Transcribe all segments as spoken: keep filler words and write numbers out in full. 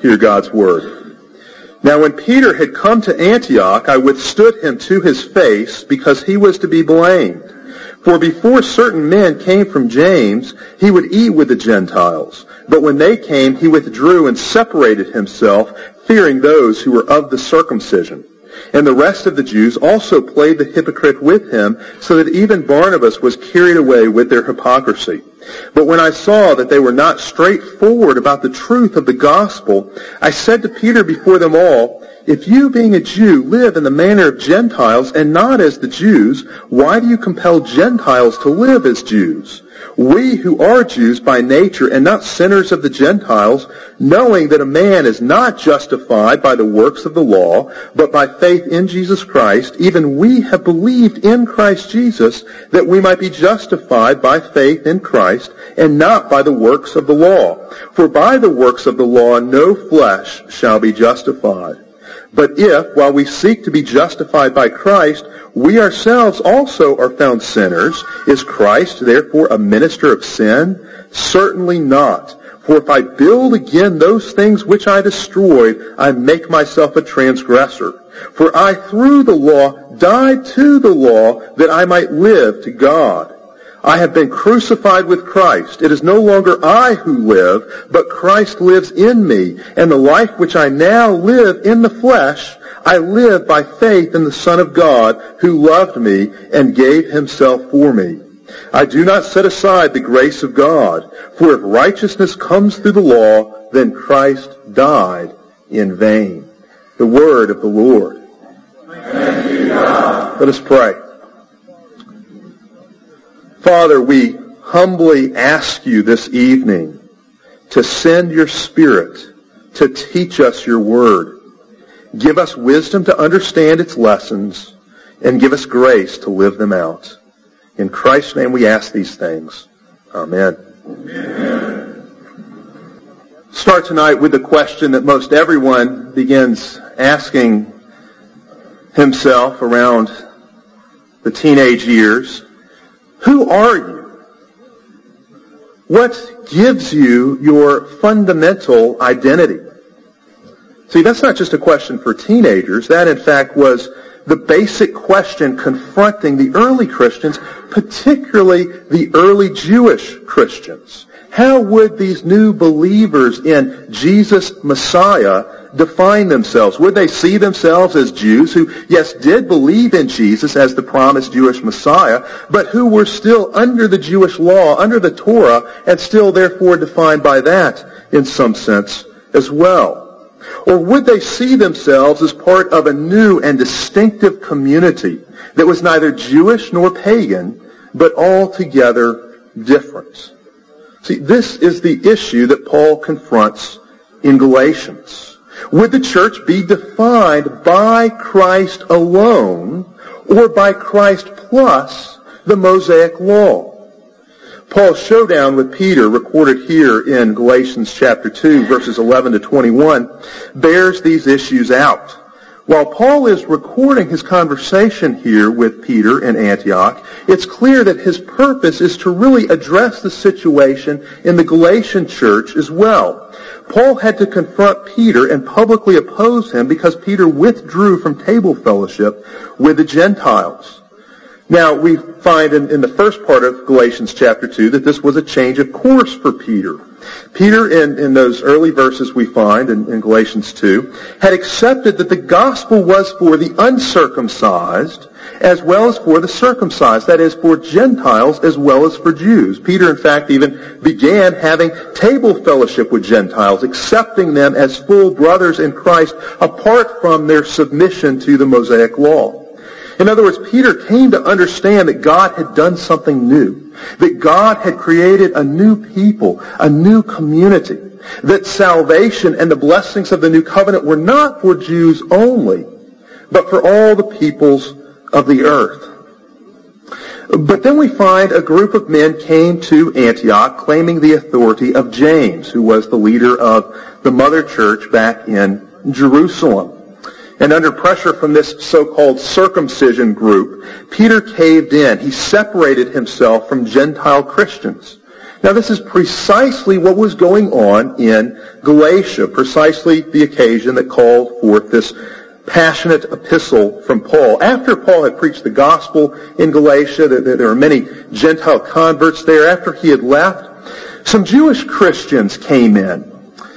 Hear God's word. Now when Peter had come to Antioch, I withstood him to his face, because he was to be blamed. For before certain men came from James, he would eat with the Gentiles. But when they came, he withdrew and separated himself, fearing those who were of the circumcision. And the rest of the Jews also played the hypocrite with him, so that even Barnabas was carried away with their hypocrisy. But when I saw that they were not straightforward about the truth of the gospel, I said to Peter before them all, if you, being a Jew, live in the manner of Gentiles and not as the Jews, why do you compel Gentiles to live as Jews? We who are Jews by nature and not sinners of the Gentiles, knowing that a man is not justified by the works of the law, but by faith in Jesus Christ, even we have believed in Christ Jesus, that we might be justified by faith in Christ, and not by the works of the law. For by the works of the law no flesh shall be justified. But if, while we seek to be justified by Christ, we ourselves also are found sinners, is Christ therefore a minister of sin? Certainly not. For if I build again those things which I destroyed, I make myself a transgressor. For I through the law died to the law, that I might live to God. I have been crucified with Christ. It is no longer I who live, but Christ lives in me. And the life which I now live in the flesh, I live by faith in the Son of God, who loved me and gave himself for me. I do not set aside the grace of God, for if righteousness comes through the law, then Christ died in vain. The word of the Lord. Thank you, God. Let us pray. Father, we humbly ask you this evening to send your Spirit to teach us your word. Give us wisdom to understand its lessons, and give us grace to live them out. In Christ's name we ask these things. Amen. Amen. Start tonight with the question that most everyone begins asking himself around the teenage years. Who are you? What gives you your fundamental identity? See, that's not just a question for teenagers. That, in fact, was the basic question confronting the early Christians, particularly the early Jewish Christians. How would these new believers in Jesus Messiah define themselves? Would they see themselves as Jews who, yes, did believe in Jesus as the promised Jewish Messiah, but who were still under the Jewish law, under the Torah, and still therefore defined by that in some sense as well? Or would they see themselves as part of a new and distinctive community that was neither Jewish nor pagan, but altogether different? See, this is the issue that Paul confronts in Galatians. Would the church be defined by Christ alone, or by Christ plus the Mosaic law? Paul's showdown with Peter, recorded here in Galatians chapter two, verses eleven to twenty-one, bears these issues out. While Paul is recording his conversation here with Peter in Antioch, it's clear that his purpose is to really address the situation in the Galatian church as well. Paul had to confront Peter and publicly oppose him because Peter withdrew from table fellowship with the Gentiles. Now, we find in, in the first part of Galatians chapter two that this was a change of course for Peter. Peter, in, in those early verses we find in, in Galatians two, had accepted that the gospel was for the uncircumcised as well as for the circumcised, that is, for Gentiles as well as for Jews. Peter, in fact, even began having table fellowship with Gentiles, accepting them as full brothers in Christ apart from their submission to the Mosaic law. In other words, Peter came to understand that God had done something new, that God had created a new people, a new community, that salvation and the blessings of the new covenant were not for Jews only, but for all the peoples of the earth. But then we find a group of men came to Antioch claiming the authority of James, who was the leader of the mother church back in Jerusalem. And under pressure from this so-called circumcision group, Peter caved in. He separated himself from Gentile Christians. Now this is precisely what was going on in Galatia, precisely the occasion that called forth this passionate epistle from Paul. After Paul had preached the gospel in Galatia, there were many Gentile converts there. After he had left, some Jewish Christians came in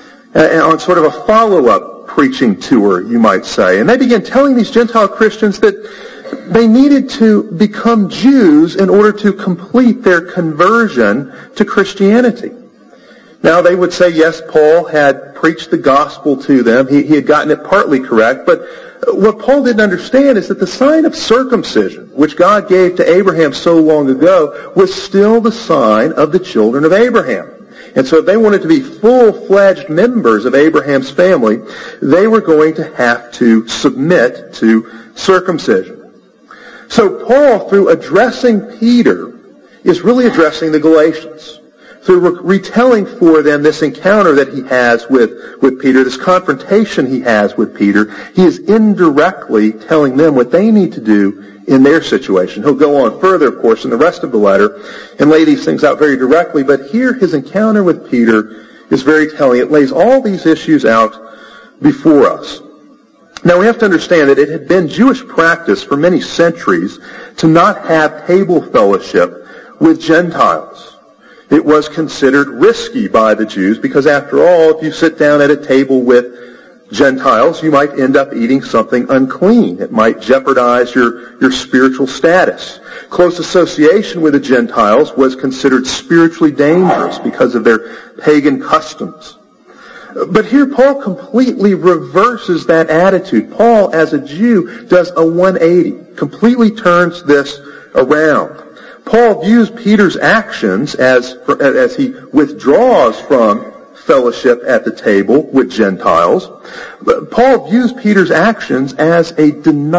on sort of a follow-up preaching tour, you might say. And they began telling these Gentile Christians that they needed to become Jews in order to complete their conversion to Christianity. Now, they would say, yes, Paul had preached the gospel to them. He, he had gotten it partly correct. But what Paul didn't understand is that the sign of circumcision, which God gave to Abraham so long ago, was still the sign of the children of Abraham. And so if they wanted to be full-fledged members of Abraham's family, they were going to have to submit to circumcision. So Paul, through addressing Peter, is really addressing the Galatians. Through retelling for them this encounter that he has with, with Peter, this confrontation he has with Peter, he is indirectly telling them what they need to do in their situation. He'll go on further, of course, in the rest of the letter and lay these things out very directly, but here his encounter with Peter is very telling. It lays all these issues out before us. Now we have to understand that it had been Jewish practice for many centuries to not have table fellowship with Gentiles. It was considered risky by the Jews because, after all, if you sit down at a table with Gentiles, you might end up eating something unclean. It might jeopardize your, your spiritual status. Close association with the Gentiles was considered spiritually dangerous because of their pagan customs. But here Paul completely reverses that attitude. Paul, as a Jew, does a one eighty, completely turns this around. Paul views Peter's actions as, as he withdraws from fellowship at the table with Gentiles. Paul views Peter's actions as a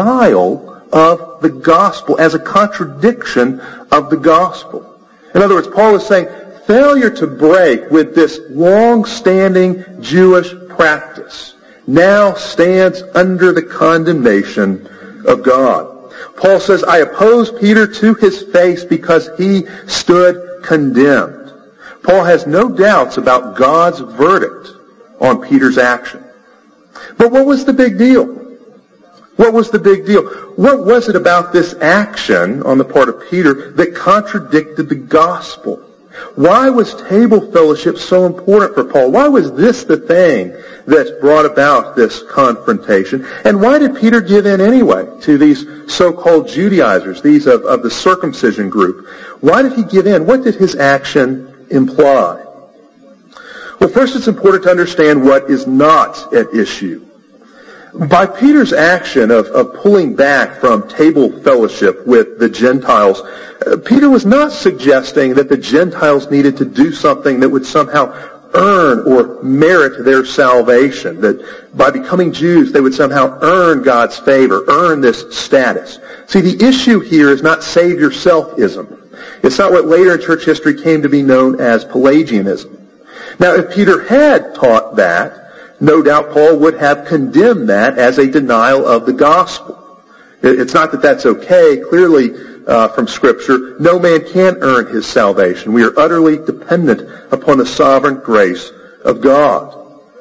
denial of the gospel, as a contradiction of the gospel. In other words, Paul is saying failure to break with this long-standing Jewish practice now stands under the condemnation of God. Paul says, I oppose Peter to his face because he stood condemned. Paul has no doubts about God's verdict on Peter's action. But what was the big deal? What was the big deal? What was it about this action on the part of Peter that contradicted the gospel? Why was table fellowship so important for Paul? Why was this the thing that brought about this confrontation? And why did Peter give in anyway to these so-called Judaizers, these of, of the circumcision group? Why did he give in? What did his action imply? Well, first it's important to understand what is not at issue. By Peter's action of, of pulling back from table fellowship with the Gentiles, uh, Peter was not suggesting that the Gentiles needed to do something that would somehow earn or merit their salvation, that by becoming Jews they would somehow earn God's favor, earn this status. See, the issue here is not save yourself-ism. It's not what later in church history came to be known as Pelagianism. Now, if Peter had taught that, no doubt Paul would have condemned that as a denial of the gospel. It's not that that's okay. Clearly, uh, from Scripture, no man can earn his salvation. We are utterly dependent upon the sovereign grace of God.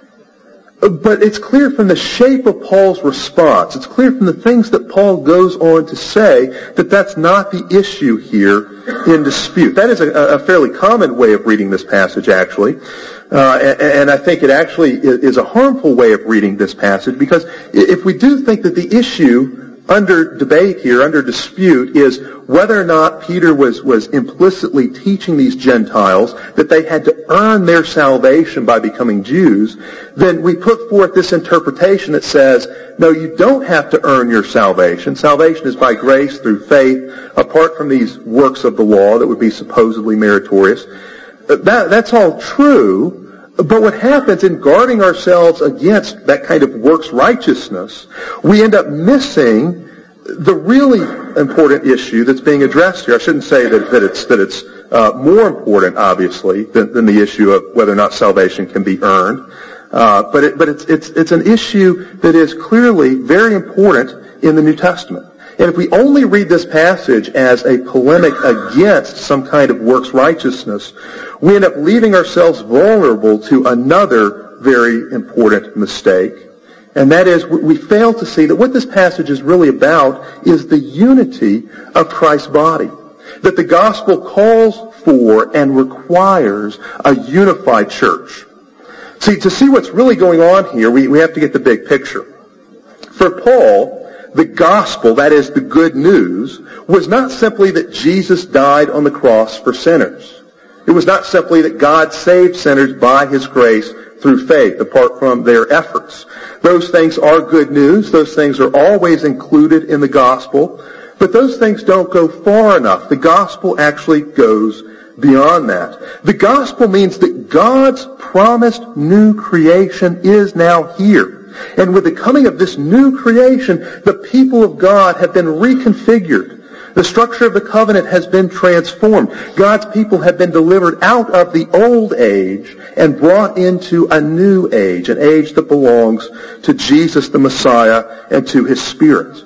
But it's clear from the shape of Paul's response, it's clear from the things that Paul goes on to say, that that's not the issue here in dispute. That is a, a fairly common way of reading this passage, actually. Uh, and, and I think it actually is a harmful way of reading this passage, because if we do think that the issue under debate here, under dispute, is whether or not Peter was, was implicitly teaching these Gentiles that they had to earn their salvation by becoming Jews, then we put forth this interpretation that says, no, you don't have to earn your salvation. Salvation is by grace through faith, apart from these works of the law that would be supposedly meritorious. That, that's all true. But what happens in guarding ourselves against that kind of works righteousness, we end up missing the really important issue that's being addressed here. I shouldn't say that, that it's, that it's uh, more important, obviously, than, than the issue of whether or not salvation can be earned. Uh, but it, but it's, it's, it's an issue that is clearly very important in the New Testament. And if we only read this passage as a polemic against some kind of works righteousness, we end up leaving ourselves vulnerable to another very important mistake. And that is, we fail to see that what this passage is really about is the unity of Christ's body. That the gospel calls for and requires a unified church. See, to see what's really going on here, we, we have to get the big picture. For Paul, the gospel, that is the good news, was not simply that Jesus died on the cross for sinners. It was not simply that God saved sinners by His grace through faith, apart from their efforts. Those things are good news. Those things are always included in the gospel. But those things don't go far enough. The gospel actually goes beyond that. The gospel means that God's promised new creation is now here. And with the coming of this new creation, the people of God have been reconfigured. The structure of the covenant has been transformed. God's people have been delivered out of the old age and brought into a new age, an age that belongs to Jesus the Messiah and to His Spirit.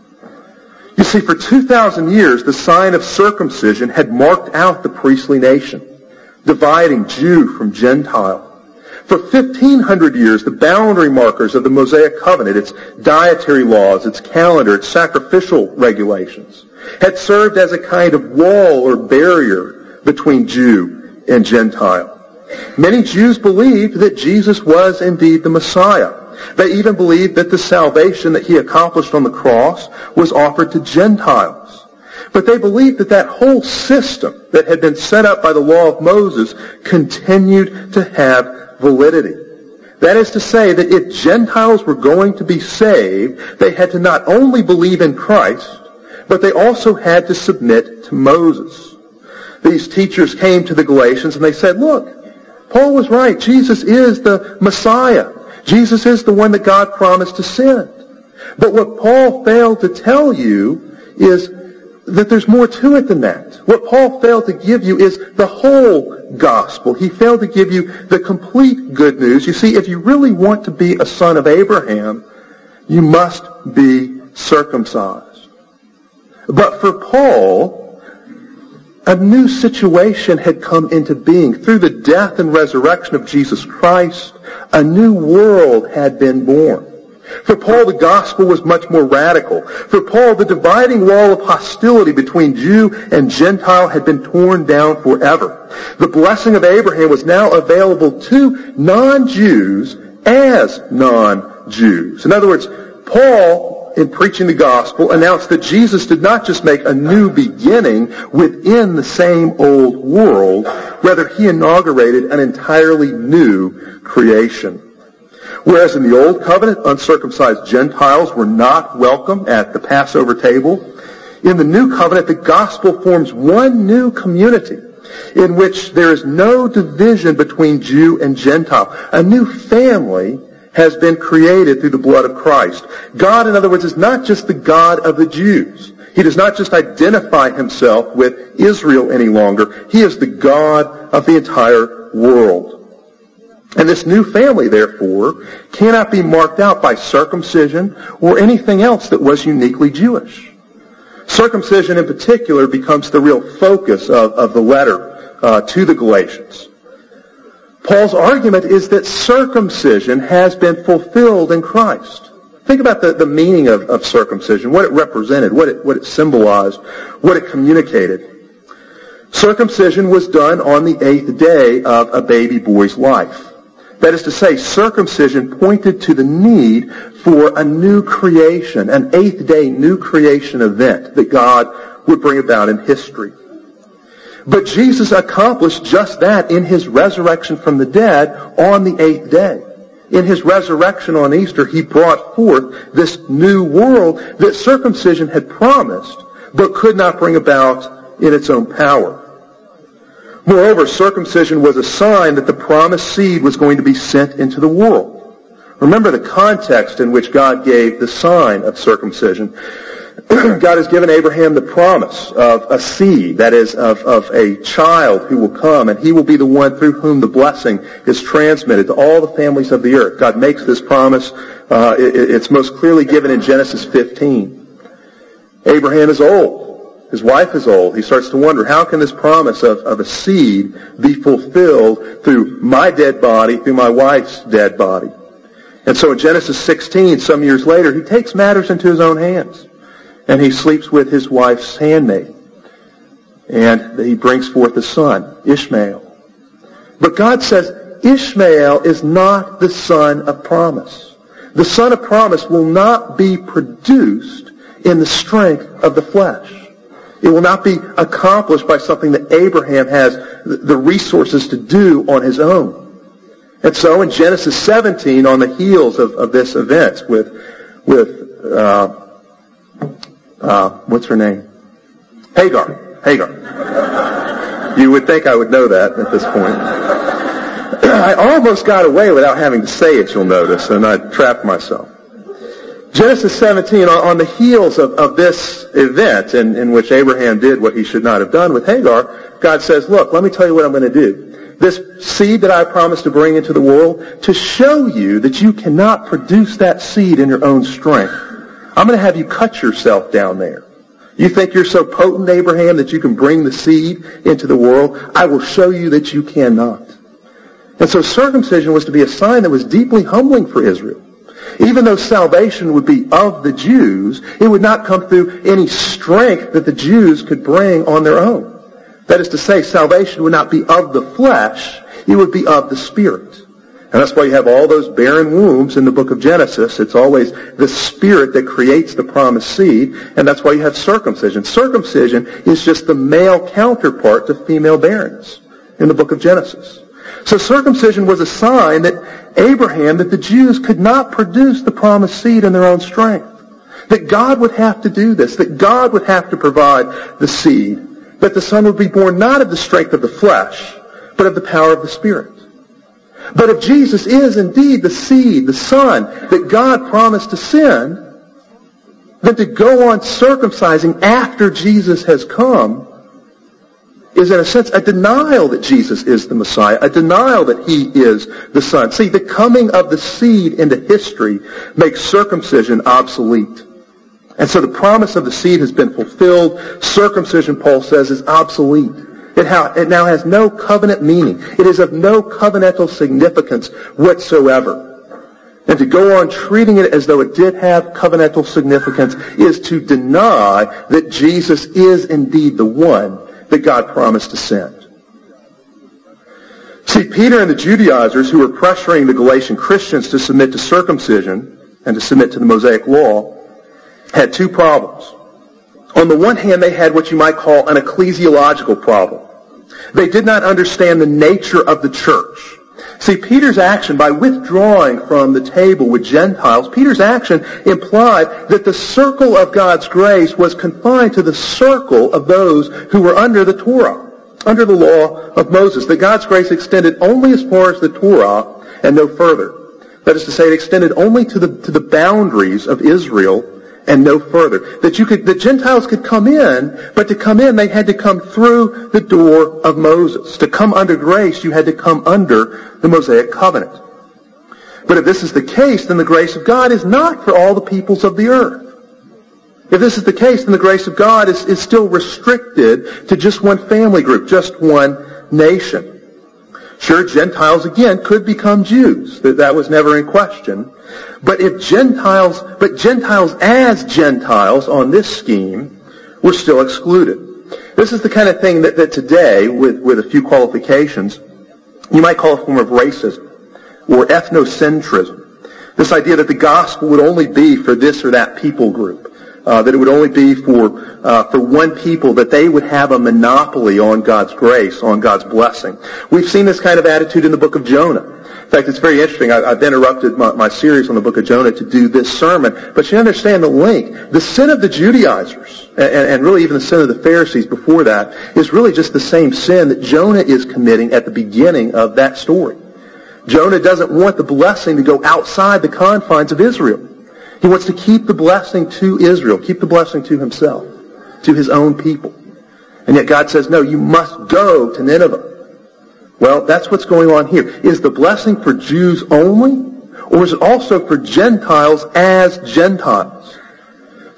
You see, for two thousand years, the sign of circumcision had marked out the priestly nation, dividing Jew from Gentile. For fifteen hundred years, the boundary markers of the Mosaic covenant, its dietary laws, its calendar, its sacrificial regulations, had served as a kind of wall or barrier between Jew and Gentile. Many Jews believed that Jesus was indeed the Messiah. They even believed that the salvation that He accomplished on the cross was offered to Gentiles. But they believed that that whole system that had been set up by the law of Moses continued to have validity. That is to say that if Gentiles were going to be saved, they had to not only believe in Christ, but they also had to submit to Moses. These teachers came to the Galatians and they said, look, Paul was right. Jesus is the Messiah. Jesus is the one that God promised to send. But what Paul failed to tell you is that there's more to it than that. What Paul failed to give you is the whole gospel. He failed to give you the complete good news. You see, if you really want to be a son of Abraham, you must be circumcised. But for Paul, a new situation had come into being. Through the death and resurrection of Jesus Christ, a new world had been born. For Paul, the gospel was much more radical. For Paul, the dividing wall of hostility between Jew and Gentile had been torn down forever. The blessing of Abraham was now available to non-Jews as non-Jews. In other words, Paul, in preaching the gospel, announced that Jesus did not just make a new beginning within the same old world. Rather, He inaugurated an entirely new creation. Whereas in the Old Covenant, uncircumcised Gentiles were not welcome at the Passover table, in the New Covenant, the gospel forms one new community in which there is no division between Jew and Gentile. A new family has been created through the blood of Christ. God, in other words, is not just the God of the Jews. He does not just identify Himself with Israel any longer. He is the God of the entire world. And this new family, therefore, cannot be marked out by circumcision or anything else that was uniquely Jewish. Circumcision in particular becomes the real focus of, of the letter uh, to the Galatians. Paul's argument is that circumcision has been fulfilled in Christ. Think about the, the meaning of, of circumcision, what it represented, what it, what it symbolized, what it communicated. Circumcision was done on the eighth day of a baby boy's life. That is to say, circumcision pointed to the need for a new creation, an eighth day new creation event that God would bring about in history. But Jesus accomplished just that in His resurrection from the dead on the eighth day. In His resurrection on Easter, He brought forth this new world that circumcision had promised, but could not bring about in its own power. Moreover, circumcision was a sign that the promised seed was going to be sent into the world. Remember the context in which God gave the sign of circumcision. God has given Abraham the promise of a seed, that is, of, of a child who will come, and he will be the one through whom the blessing is transmitted to all the families of the earth. God makes this promise. Uh, it, it's most clearly given in Genesis fifteen. Abraham is old. His wife is old. He starts to wonder, how can this promise of, of a seed be fulfilled through my dead body, through my wife's dead body? And so in Genesis sixteen, some years later, he takes matters into his own hands. And he sleeps with his wife's handmaid. And he brings forth a son, Ishmael. But God says Ishmael is not the son of promise. The son of promise will not be produced in the strength of the flesh. It will not be accomplished by something that Abraham has the resources to do on his own. And so in Genesis seventeen, on the heels of, of this event with, with uh, uh, what's her name? Hagar. Hagar. You would think I would know that at this point. I almost got away without having to say it, you'll notice, and I trapped myself. Genesis seventeen, on the heels of, of this event in, in which Abraham did what he should not have done with Hagar, God says, look, let me tell you what I'm going to do. This seed that I promised to bring into the world, to show you that you cannot produce that seed in your own strength, I'm going to have you cut yourself down there. You think you're so potent, Abraham, that you can bring the seed into the world? I will show you that you cannot. And so circumcision was to be a sign that was deeply humbling for Israel. Even though salvation would be of the Jews, it would not come through any strength that the Jews could bring on their own. That is to say, salvation would not be of the flesh, it would be of the Spirit. And that's why you have all those barren wombs in the book of Genesis. It's always the Spirit that creates the promised seed, and that's why you have circumcision. Circumcision is just the male counterpart to female barrenness in the book of Genesis. So circumcision was a sign that Abraham, that the Jews could not produce the promised seed in their own strength. That God would have to do this. That God would have to provide the seed. That the Son would be born not of the strength of the flesh, but of the power of the Spirit. But if Jesus is indeed the seed, the Son, that God promised to send, then to go on circumcising after Jesus has come is in a sense a denial that Jesus is the Messiah, a denial that He is the Son. See, the coming of the seed into history makes circumcision obsolete. And so the promise of the seed has been fulfilled. Circumcision, Paul says, is obsolete. It, ha- it now has no covenant meaning. It is of no covenantal significance whatsoever. And to go on treating it as though it did have covenantal significance is to deny that Jesus is indeed the one that God promised to send. See, Peter and the Judaizers who were pressuring the Galatian Christians to submit to circumcision and to submit to the Mosaic law had two problems. On the one hand, they had what you might call an ecclesiological problem. They did not understand the nature of the church. See, Peter's action, by withdrawing from the table with Gentiles, Peter's action implied that the circle of God's grace was confined to the circle of those who were under the Torah, under the law of Moses, that God's grace extended only as far as the Torah and no further. That is to say, it extended only to the, to the boundaries of Israel and no further. That you could, the Gentiles could come in, but to come in, they had to come through the door of Moses. To come under grace, you had to come under the Mosaic covenant. But if this is the case, then the grace of God is not for all the peoples of the earth. If this is the case, then the grace of God is, is still restricted to just one family group, just one nation. Sure, Gentiles, again, could become Jews. That, that was never in question. But if Gentiles, but Gentiles as Gentiles on this scheme were still excluded. This is the kind of thing that, that today, with, with a few qualifications, you might call a form of racism or ethnocentrism. This idea that the gospel would only be for this or that people group. Uh, that it would only be for uh, for one people, that they would have a monopoly on God's grace, on God's blessing. We've seen this kind of attitude in the book of Jonah. In fact, it's very interesting. I, I've interrupted my, my series on the book of Jonah to do this sermon, but you understand the link. The sin of the Judaizers, and, and really even the sin of the Pharisees before that, is really just the same sin that Jonah is committing at the beginning of that story. Jonah doesn't want the blessing to go outside the confines of Israel. He wants to keep the blessing to Israel, keep the blessing to himself, to his own people. And yet God says, no, you must go to Nineveh. Well, that's what's going on here. Is the blessing for Jews only? Or is it also for Gentiles as Gentiles?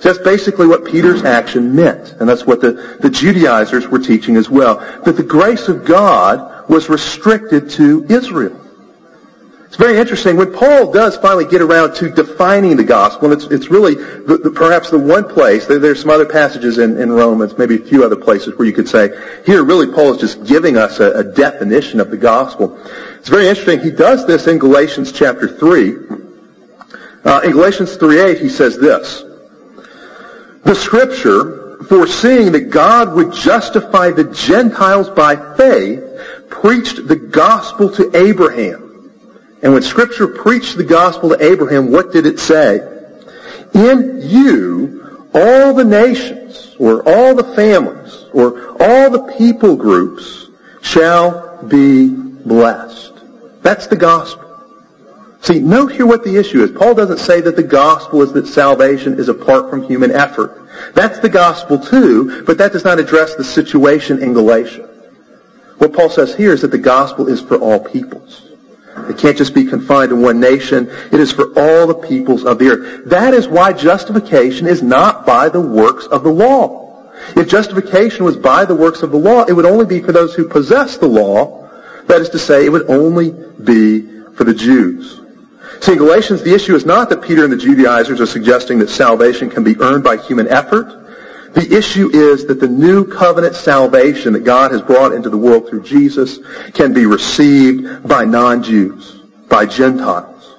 So that's basically what Peter's action meant. And that's what the, the Judaizers were teaching as well. That the grace of God was restricted to Israel. It's very interesting. When Paul does finally get around to defining the gospel, and it's, it's really the, the, perhaps the one place, there, there's some other passages in, in Romans, maybe a few other places where you could say, here really Paul is just giving us a, a definition of the gospel. It's very interesting. He does this in Galatians chapter three. Uh, in Galatians three eight, he says this, "The Scripture, foreseeing that God would justify the Gentiles by faith, preached the gospel to Abraham." And when Scripture preached the gospel to Abraham, what did it say? "In you, all the nations, or all the families, or all the people groups shall be blessed." That's the gospel. See, note here what the issue is. Paul doesn't say that the gospel is that salvation is apart from human effort. That's the gospel too, but that does not address the situation in Galatia. What Paul says here is that the gospel is for all peoples. It can't just be confined to one nation. It is for all the peoples of the earth. That is why justification is not by the works of the law. If justification was by the works of the law, it would only be for those who possess the law. That is to say, it would only be for the Jews. See, in Galatians, the issue is not that Peter and the Judaizers are suggesting that salvation can be earned by human effort. The issue is that the new covenant salvation that God has brought into the world through Jesus can be received by non-Jews, by Gentiles.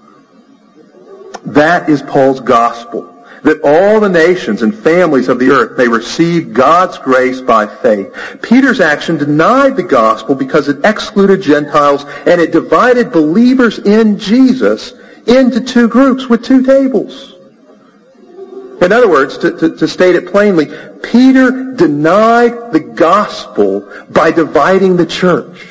That is Paul's gospel. That all the nations and families of the earth may receive God's grace by faith. Peter's action denied the gospel because it excluded Gentiles and it divided believers in Jesus into two groups with two tables. In other words, to, to, to state it plainly, Peter denied the gospel by dividing the church.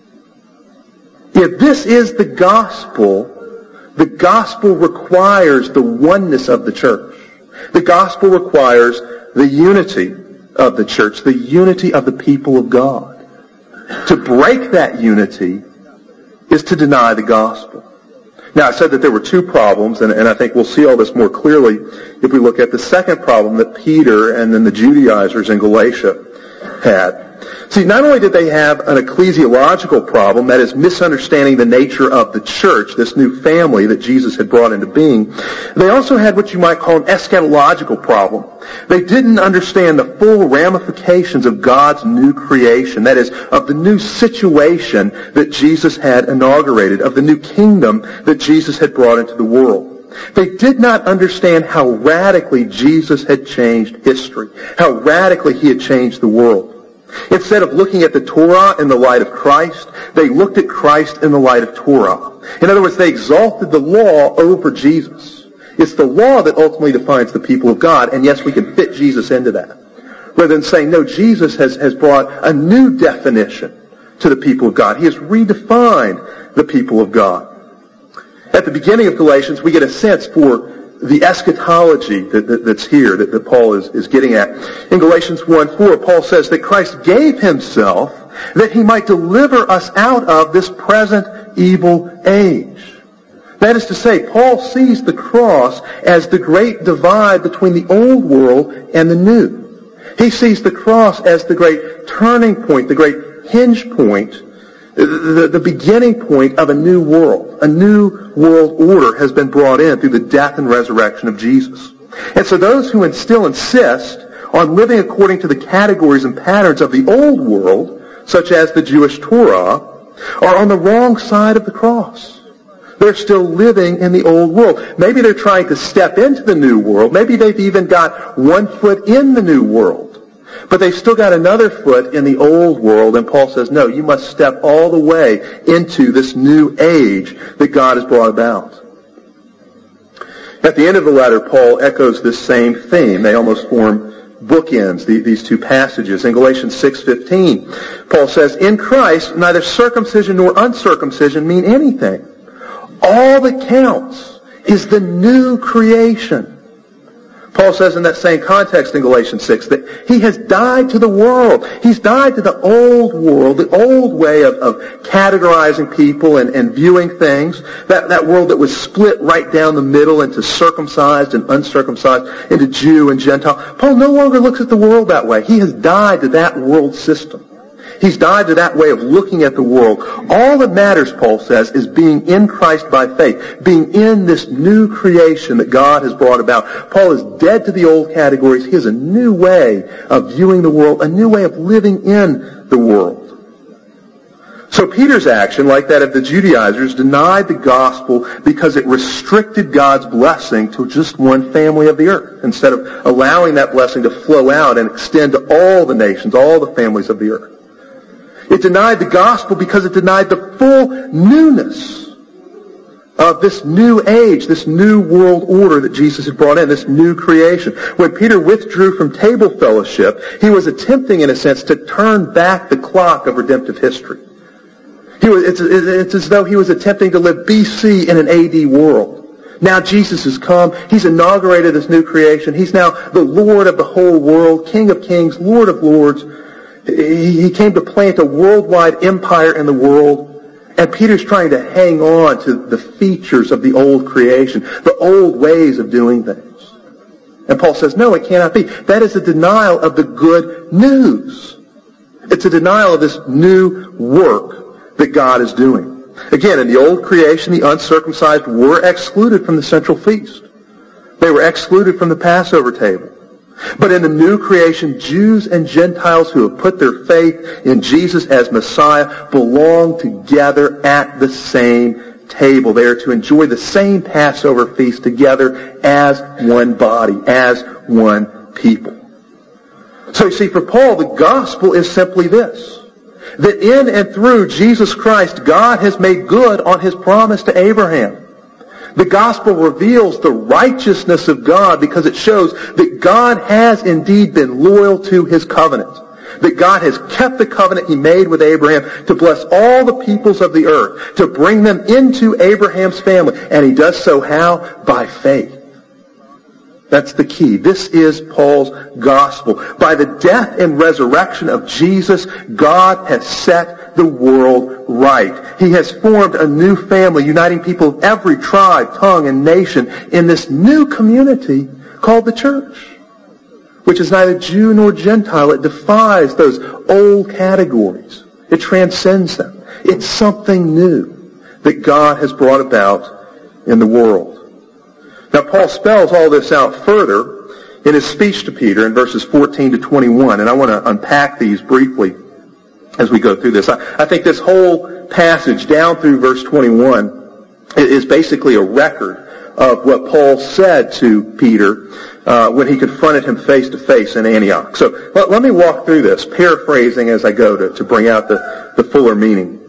If this is the gospel, the gospel requires the oneness of the church. The gospel requires the unity of the church, the unity of the people of God. To break that unity is to deny the gospel. Now, I said that there were two problems, and, and I think we'll see all this more clearly if we look at the second problem that Peter and then the Judaizers in Galatia had. See, not only did they have an ecclesiological problem, that is misunderstanding the nature of the church, this new family that Jesus had brought into being, they also had what you might call an eschatological problem. They didn't understand the full ramifications of God's new creation, that is, of the new situation that Jesus had inaugurated, of the new kingdom that Jesus had brought into the world. They did not understand how radically Jesus had changed history, how radically he had changed the world. Instead of looking at the Torah in the light of Christ, they looked at Christ in the light of Torah. In other words, they exalted the law over Jesus. It's the law that ultimately defines the people of God, and yes, we can fit Jesus into that. Rather than saying, no, Jesus has, has brought a new definition to the people of God. He has redefined the people of God. At the beginning of Galatians, we get a sense for the eschatology that, that, that's here, that, that Paul is, is getting at. In Galatians one four, Paul says that Christ gave himself that he might deliver us out of this present evil age. That is to say, Paul sees the cross as the great divide between the old world and the new. He sees the cross as the great turning point, the great hinge point, The, the beginning point of a new world. A new world order has been brought in through the death and resurrection of Jesus. And so those who still insist on living according to the categories and patterns of the old world, such as the Jewish Torah, are on the wrong side of the cross. They're still living in the old world. Maybe they're trying to step into the new world. Maybe they've even got one foot in the new world. But they've still got another foot in the old world, and Paul says, no, you must step all the way into this new age that God has brought about. At the end of the letter, Paul echoes this same theme. They almost form bookends, these two passages. In Galatians six fifteen, Paul says, in Christ, neither circumcision nor uncircumcision mean anything. All that counts is the new creation. Paul says in that same context in Galatians six that he has died to the world. He's died to the old world, the old way of, of categorizing people and, and viewing things, that, that world that was split right down the middle into circumcised and uncircumcised, into Jew and Gentile. Paul no longer looks at the world that way. He has died to that world system. He's died to that way of looking at the world. All that matters, Paul says, is being in Christ by faith, being in this new creation that God has brought about. Paul is dead to the old categories. He has a new way of viewing the world, a new way of living in the world. So Peter's action, like that of the Judaizers, denied the gospel because it restricted God's blessing to just one family of the earth, instead of allowing that blessing to flow out and extend to all the nations, all the families of the earth. It denied the gospel because it denied the full newness of this new age, this new world order that Jesus had brought in, this new creation. When Peter withdrew from table fellowship, he was attempting, in a sense, to turn back the clock of redemptive history. He was, it's, it's as though he was attempting to live B C in an A D world. Now Jesus has come. He's inaugurated this new creation. He's now the Lord of the whole world, King of kings, Lord of lords. He came to plant a worldwide empire in the world, and Peter's trying to hang on to the features of the old creation, the old ways of doing things. And Paul says, no, it cannot be. That is a denial of the good news. It's a denial of this new work that God is doing. Again, in the old creation, the uncircumcised were excluded from the central feast. They were excluded from the Passover table. But in the new creation, Jews and Gentiles who have put their faith in Jesus as Messiah belong together at the same table. They are to enjoy the same Passover feast together as one body, as one people. So you see, for Paul, the gospel is simply this: that in and through Jesus Christ, God has made good on his promise to Abraham. The gospel reveals the righteousness of God because it shows that God has indeed been loyal to his covenant. That God has kept the covenant he made with Abraham to bless all the peoples of the earth, to bring them into Abraham's family. And he does so how? By faith. That's the key. This is Paul's gospel. By the death and resurrection of Jesus, God has set the world right. He has formed a new family, uniting people of every tribe, tongue, and nation in this new community called the church, which is neither Jew nor Gentile. It defies those old categories. It transcends them. It's something new that God has brought about in the world. Now, Paul spells all this out further in his speech to Peter in verses fourteen to twenty-one, and I want to unpack these briefly as we go through this. I, I think this whole passage down through verse twenty-one is basically a record of what Paul said to Peter uh, when he confronted him face to face in Antioch. So let, let me walk through this, paraphrasing as I go to, to bring out the, the fuller meaning.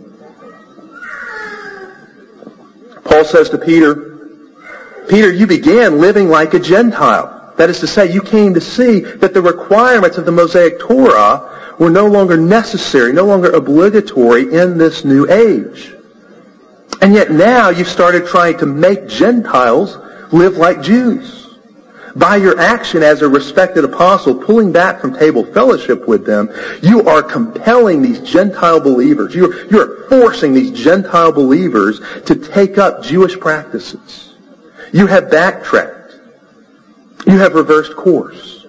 Paul says to Peter, Peter, you began living like a Gentile. That is to say, you came to see that the requirements of the Mosaic Torah were no longer necessary, no longer obligatory in this new age. And yet now you've started trying to make Gentiles live like Jews. By your action as a respected apostle, pulling back from table fellowship with them, you are compelling these Gentile believers, you're, you're forcing these Gentile believers to take up Jewish practices. You have backtracked. You have reversed course.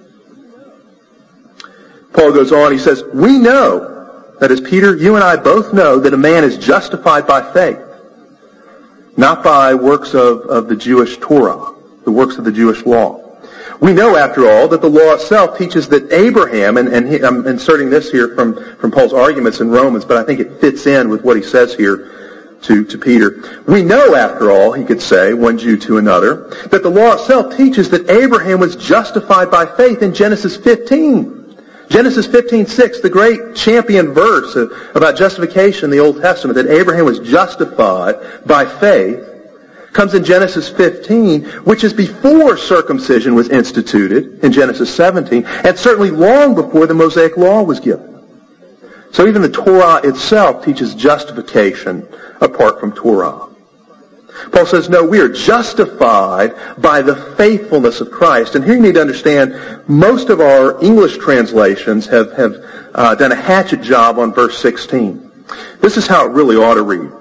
Paul goes on, he says, we know, that is Peter, you and I both know that a man is justified by faith, not by works of, of the Jewish Torah, the works of the Jewish law. We know, after all, that the law itself teaches that Abraham, and, and he, I'm inserting this here from, from Paul's arguments in Romans, but I think it fits in with what he says here to, to Peter. We know, after all, he could say, one Jew to another, that the law itself teaches that Abraham was justified by faith in Genesis fifteen. Genesis fifteen six, the great champion verse about justification in the Old Testament, that Abraham was justified by faith, comes in Genesis fifteen, which is before circumcision was instituted in Genesis seventeen, and certainly long before the Mosaic Law was given. So even the Torah itself teaches justification apart from Torah. Paul says, no, we are justified by the faithfulness of Christ. And here you need to understand, most of our English translations have, have uh, done a hatchet job on verse sixteen. This is how it really ought to read.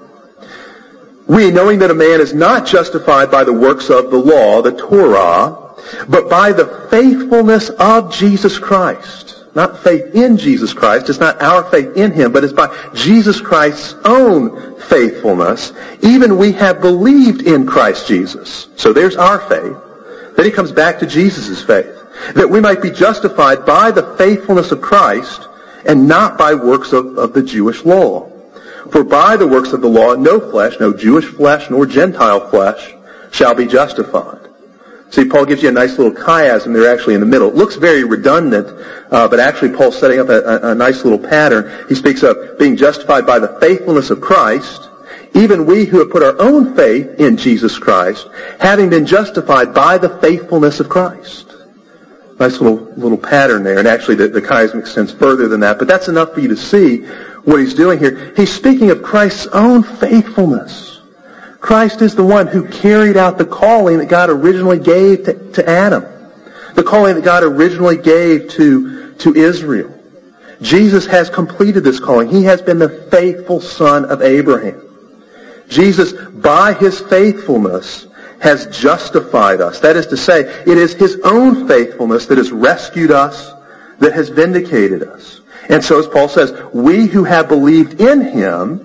We, knowing that a man is not justified by the works of the law, the Torah, but by the faithfulness of Jesus Christ. Not faith in Jesus Christ. It's not our faith in Him, but it's by Jesus Christ's own faithfulness. Even we have believed in Christ Jesus. So there's our faith. Then he comes back to Jesus' faith. That we might be justified by the faithfulness of Christ and not by works of, of the Jewish law. For by the works of the law, no flesh, no Jewish flesh nor Gentile flesh shall be justified. See, Paul gives you a nice little chiasm there actually in the middle. It looks very redundant, uh, but actually Paul's setting up a, a, a nice little pattern. He speaks of being justified by the faithfulness of Christ, even we who have put our own faith in Jesus Christ, having been justified by the faithfulness of Christ. Nice little little pattern there, and actually the, the chiasm extends further than that, but that's enough for you to see what he's doing here. He's speaking of Christ's own faithfulness. Christ is the one who carried out the calling that God originally gave to, to Adam. The calling that God originally gave to, to Israel. Jesus has completed this calling. He has been the faithful son of Abraham. Jesus, by His faithfulness, has justified us. That is to say, it is His own faithfulness that has rescued us, that has vindicated us. And so, as Paul says, we who have believed in Him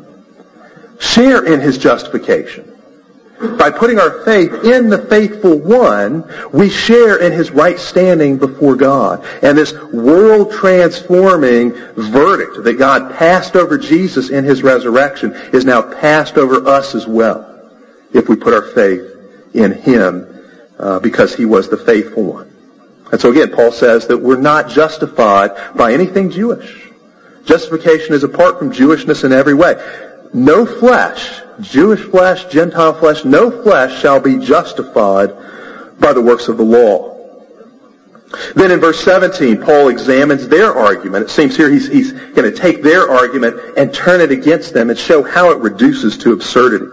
share in His justification. By putting our faith in the faithful one, we share in His right standing before God. And this world-transforming verdict that God passed over Jesus in His resurrection is now passed over us as well, if we put our faith in Him, uh, because He was the faithful one. And so again, Paul says that we're not justified by anything Jewish. Justification is apart from Jewishness in every way. No flesh, Jewish flesh, Gentile flesh, no flesh shall be justified by the works of the law. Then in verse seventeen, Paul examines their argument. It seems here he's, he's going to take their argument and turn it against them and show how it reduces to absurdity.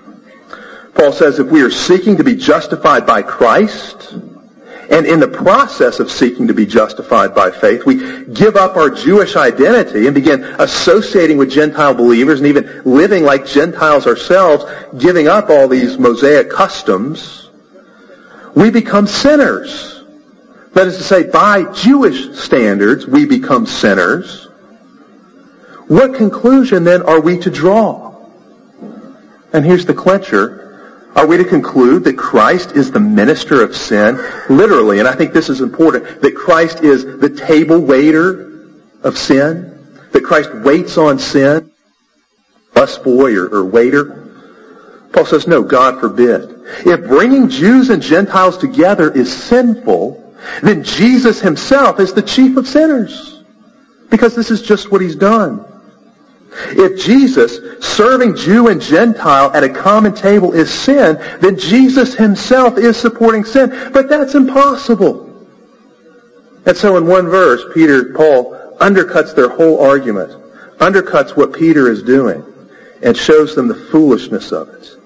Paul says if we are seeking to be justified by Christ, and in the process of seeking to be justified by faith, we give up our Jewish identity and begin associating with Gentile believers and even living like Gentiles ourselves, giving up all these Mosaic customs, we become sinners. That is to say, by Jewish standards, we become sinners. What conclusion then are we to draw? And here's the clincher. Are we to conclude that Christ is the minister of sin? Literally, and I think this is important, that Christ is the table waiter of sin? That Christ waits on sin? Busboy or, or waiter? Paul says, no, God forbid. If bringing Jews and Gentiles together is sinful, then Jesus Himself is the chief of sinners. Because this is just what He's done. If Jesus, serving Jew and Gentile at a common table, is sin, then Jesus Himself is supporting sin. But that's impossible. And so in one verse, Peter, Paul undercuts their whole argument, undercuts what Peter is doing, and shows them the foolishness of it.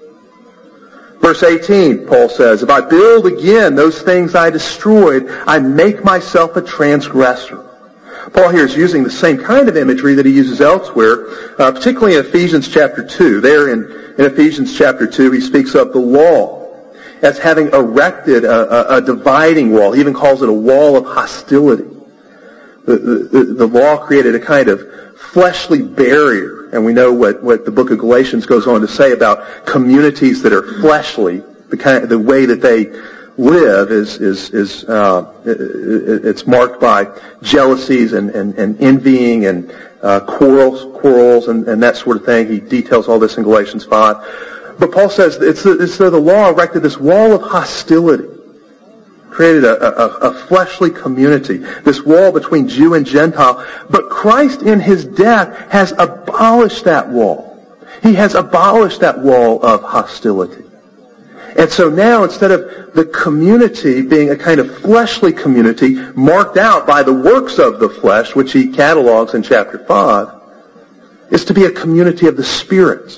Verse eighteen, Paul says, if I build again those things I destroyed, I make myself a transgressor. Paul here is using the same kind of imagery that he uses elsewhere, uh, particularly in Ephesians chapter two. There in, in Ephesians chapter two, he speaks of the law as having erected a, a, a dividing wall. He even calls it a wall of hostility. The, the, the law created a kind of fleshly barrier, and we know what, what the book of Galatians goes on to say about communities that are fleshly, the kind, the way that they live is is is uh, it's marked by jealousies and, and, and envying and uh, quarrels, quarrels and, and that sort of thing. He details all this in Galatians five. But Paul says it's it's the law erected this wall of hostility, created a, a, a fleshly community, this wall between Jew and Gentile. But Christ in His death has abolished that wall. He has abolished that wall of hostility. And so now, instead of the community being a kind of fleshly community marked out by the works of the flesh, which he catalogs in chapter five, is to be a community of the Spirit,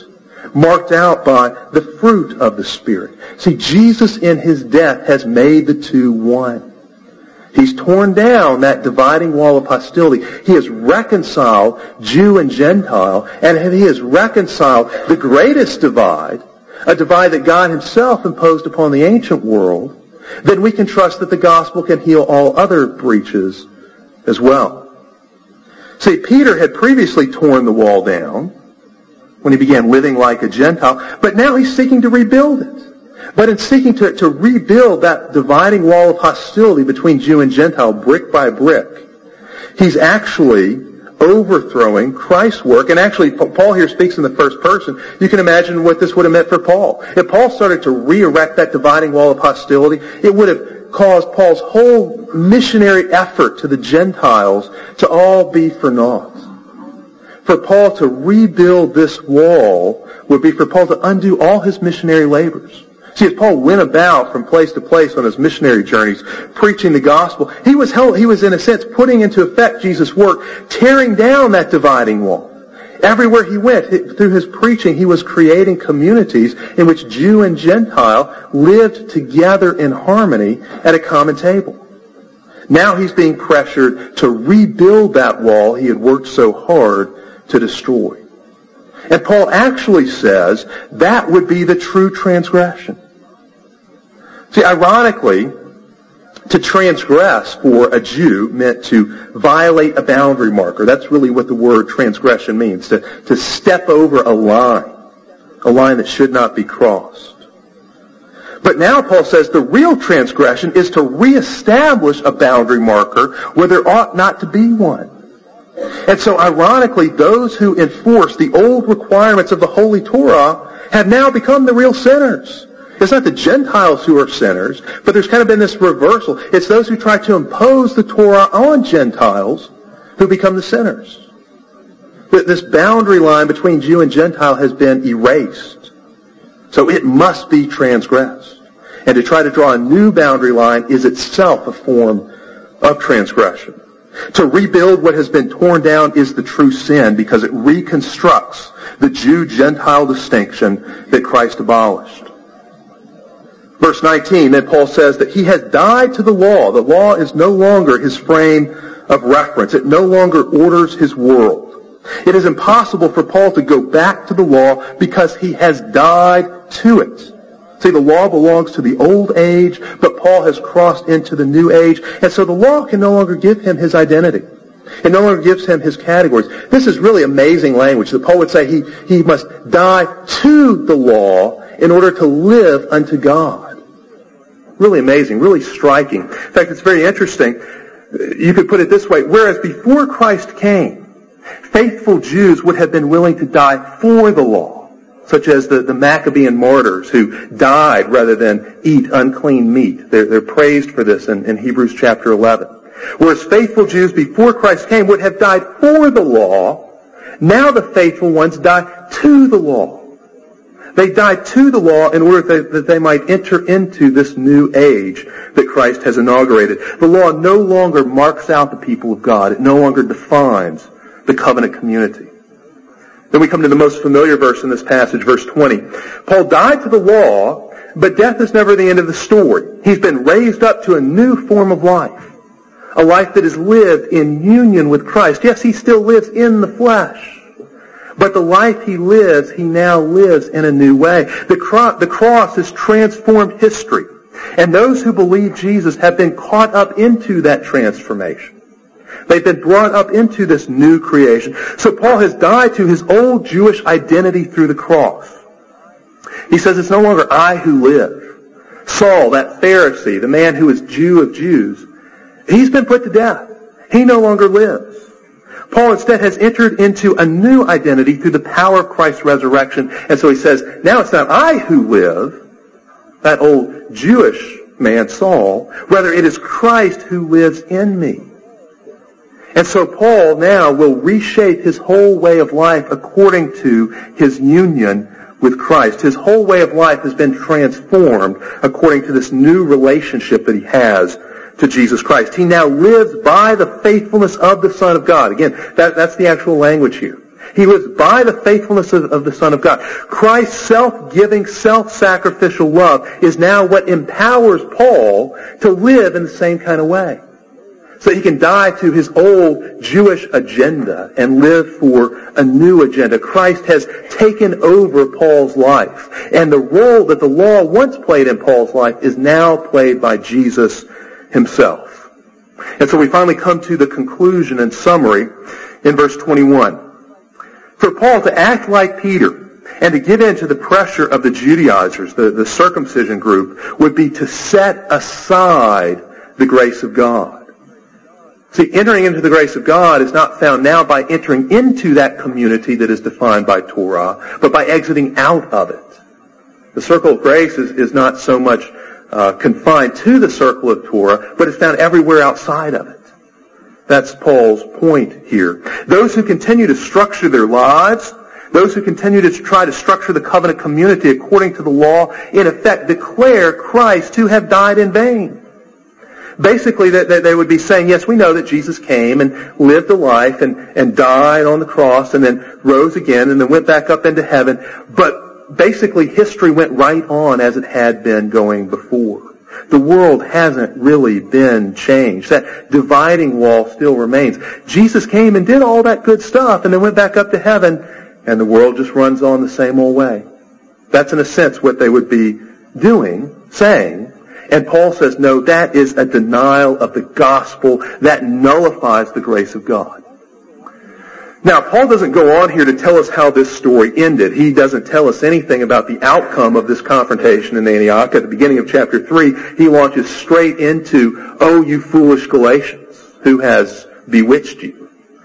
marked out by the fruit of the Spirit. See, Jesus in his death has made the two one. He's torn down that dividing wall of hostility. He has reconciled Jew and Gentile, and he has reconciled the greatest divide, a divide that God himself imposed upon the ancient world. Then we can trust that the gospel can heal all other breaches as well. See, Peter had previously torn the wall down when he began living like a Gentile, but now he's seeking to rebuild it. But in seeking to, to rebuild that dividing wall of hostility between Jew and Gentile brick by brick, he's actually overthrowing Christ's work. And actually, Paul here speaks in the first person. You can imagine what this would have meant for Paul. If Paul started to re-erect that dividing wall of hostility, it would have caused Paul's whole missionary effort to the Gentiles to all be for naught. For Paul to rebuild this wall would be for Paul to undo all his missionary labors. See, as Paul went about from place to place on his missionary journeys, preaching the gospel, he was held, he was in a sense putting into effect Jesus' work, tearing down that dividing wall. Everywhere he went, through his preaching, he was creating communities in which Jew and Gentile lived together in harmony at a common table. Now he's being pressured to rebuild that wall he had worked so hard to destroy. And Paul actually says that would be the true transgression. See, ironically, to transgress for a Jew meant to violate a boundary marker. That's really what the word transgression means, to, to step over a line, a line that should not be crossed. But now Paul says the real transgression is to reestablish a boundary marker where there ought not to be one. And so ironically, those who enforce the old requirements of the Holy Torah have now become the real sinners. It's not the Gentiles who are sinners, but there's kind of been this reversal. It's those who try to impose the Torah on Gentiles who become the sinners. This boundary line between Jew and Gentile has been erased. So it must be transgressed. And to try to draw a new boundary line is itself a form of transgression. To rebuild what has been torn down is the true sin because it reconstructs the Jew-Gentile distinction that Christ abolished. Verse nineteen, then Paul says that he has died to the law. The law is no longer his frame of reference. It no longer orders his world. It is impossible for Paul to go back to the law because he has died to it. See, the law belongs to the old age, but Paul has crossed into the new age, and so the law can no longer give him his identity. It no longer gives him his categories. This is really amazing language. That Paul would say he, he must die to the law in order to live unto God. Really amazing, really striking. In fact, it's very interesting. You could put it this way. Whereas before Christ came, faithful Jews would have been willing to die for the law, such as the, the Maccabean martyrs who died rather than eat unclean meat. They're, they're praised for this in, in Hebrews chapter eleven. Whereas faithful Jews before Christ came would have died for the law, now the faithful ones die to the law. They died to the law in order that, that they might enter into this new age that Christ has inaugurated. The law no longer marks out the people of God. It no longer defines the covenant community. Then we come to the most familiar verse in this passage, verse twenty. Paul died to the law, but death is never the end of the story. He's been raised up to a new form of life, a life that is lived in union with Christ. Yes, he still lives in the flesh, but the life he lives, he now lives in a new way. The, cro- the cross has transformed history, and those who believe Jesus have been caught up into that transformation. They've been brought up into this new creation. So Paul has died to his old Jewish identity through the cross. He says it's no longer I who live. Saul, that Pharisee, the man who is Jew of Jews, he's been put to death. He no longer lives. Paul instead has entered into a new identity through the power of Christ's resurrection. And so he says, now it's not I who live, that old Jewish man, Saul. Rather, it is Christ who lives in me. And so Paul now will reshape his whole way of life according to his union with Christ. His whole way of life has been transformed according to this new relationship that he has to Jesus Christ. He now lives by the faithfulness of the Son of God. Again, that, that's the actual language here. He lives by the faithfulness of, of the Son of God. Christ's self-giving, self-sacrificial love is now what empowers Paul to live in the same kind of way. So he can die to his old Jewish agenda and live for a new agenda. Christ has taken over Paul's life. And the role that the law once played in Paul's life is now played by Jesus himself. And so we finally come to the conclusion and summary in verse twenty-one. For Paul to act like Peter and to give in to the pressure of the Judaizers, the, the circumcision group, would be to set aside the grace of God. See, entering into the grace of God is not found now by entering into that community that is defined by Torah, but by exiting out of it. The circle of grace is, is not so much uh, confined to the circle of Torah, but is found everywhere outside of it. That's Paul's point here. Those who continue to structure their lives, those who continue to try to structure the covenant community according to the law, in effect declare Christ to have died in vain. Basically, that they would be saying, yes, we know that Jesus came and lived a life and, and died on the cross and then rose again and then went back up into heaven. But basically, history went right on as it had been going before. The world hasn't really been changed. That dividing wall still remains. Jesus came and did all that good stuff and then went back up to heaven, and the world just runs on the same old way. That's in a sense what they would be doing, saying. And Paul says, no, that is a denial of the gospel. That nullifies the grace of God. Now, Paul doesn't go on here to tell us how this story ended. He doesn't tell us anything about the outcome of this confrontation in Antioch. At the beginning of chapter three, he launches straight into, oh, you foolish Galatians, who has bewitched you?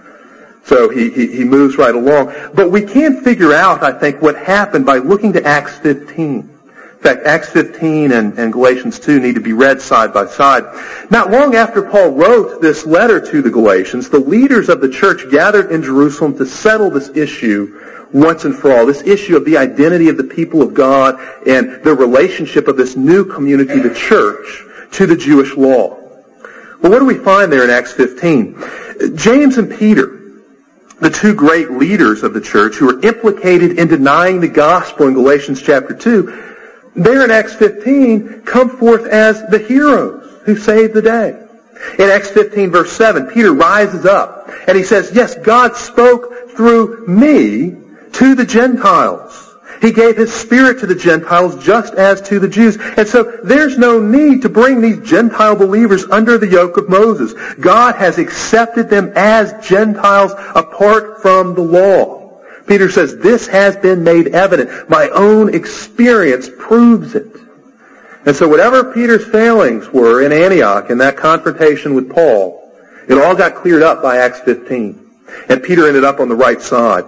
So he, he, he moves right along. But we can figure out, I think, what happened by looking to Acts fifteen. In fact, Acts fifteen and, and Galatians two need to be read side by side. Not long after Paul wrote this letter to the Galatians, the leaders of the church gathered in Jerusalem to settle this issue once and for all. This issue of the identity of the people of God and the relationship of this new community, the church, to the Jewish law. Well, what do we find there in Acts fifteen? James and Peter, the two great leaders of the church who are implicated in denying the gospel in Galatians chapter two, there in Acts fifteen, come forth as the heroes who saved the day. In Acts fifteen, verse seven, Peter rises up and he says, yes, God spoke through me to the Gentiles. He gave His Spirit to the Gentiles just as to the Jews. And so there's no need to bring these Gentile believers under the yoke of Moses. God has accepted them as Gentiles apart from the law. Peter says, this has been made evident. My own experience proves it. And so whatever Peter's failings were in Antioch in that confrontation with Paul, it all got cleared up by Acts fifteen. And Peter ended up on the right side.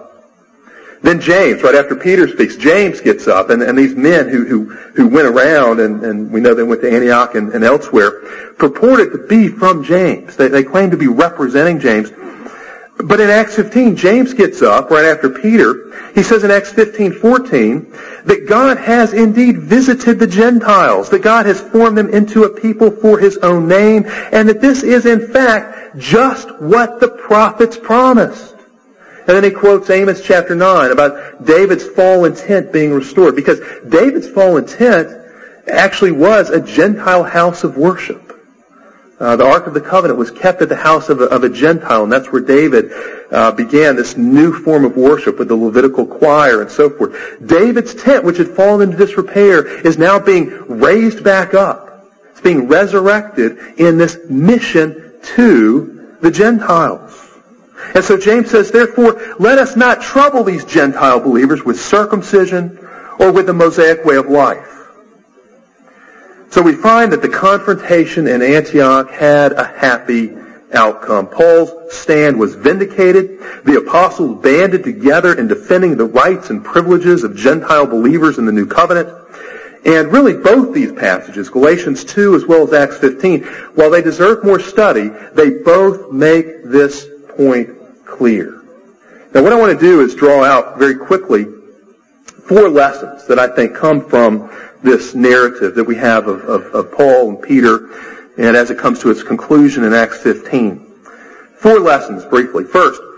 Then James, right after Peter speaks, James gets up, and, and these men who, who, who went around, and, and we know they went to Antioch and, and elsewhere, purported to be from James. They, they claimed to be representing James. But in Acts fifteen, James gets up right after Peter. He says in Acts fifteen fourteen that God has indeed visited the Gentiles, that God has formed them into a people for His own name, and that this is in fact just what the prophets promised. And then he quotes Amos chapter nine about David's fallen tent being restored, because David's fallen tent actually was a Gentile house of worship. Uh, the Ark of the Covenant was kept at the house of a, of a Gentile, and that's where David uh, began this new form of worship with the Levitical choir and so forth. David's tent, which had fallen into disrepair, is now being raised back up. It's being resurrected in this mission to the Gentiles. And so James says, therefore, let us not trouble these Gentile believers with circumcision or with the Mosaic way of life. So we find that the confrontation in Antioch had a happy outcome. Paul's stand was vindicated. The apostles banded together in defending the rights and privileges of Gentile believers in the New Covenant. And really both these passages, Galatians two as well as Acts fifteen, while they deserve more study, they both make this point clear. Now what I want to do is draw out very quickly four lessons that I think come from this narrative that we have of, of, of Paul and Peter, and as it comes to its conclusion in Acts fifteen. Four lessons, briefly. First,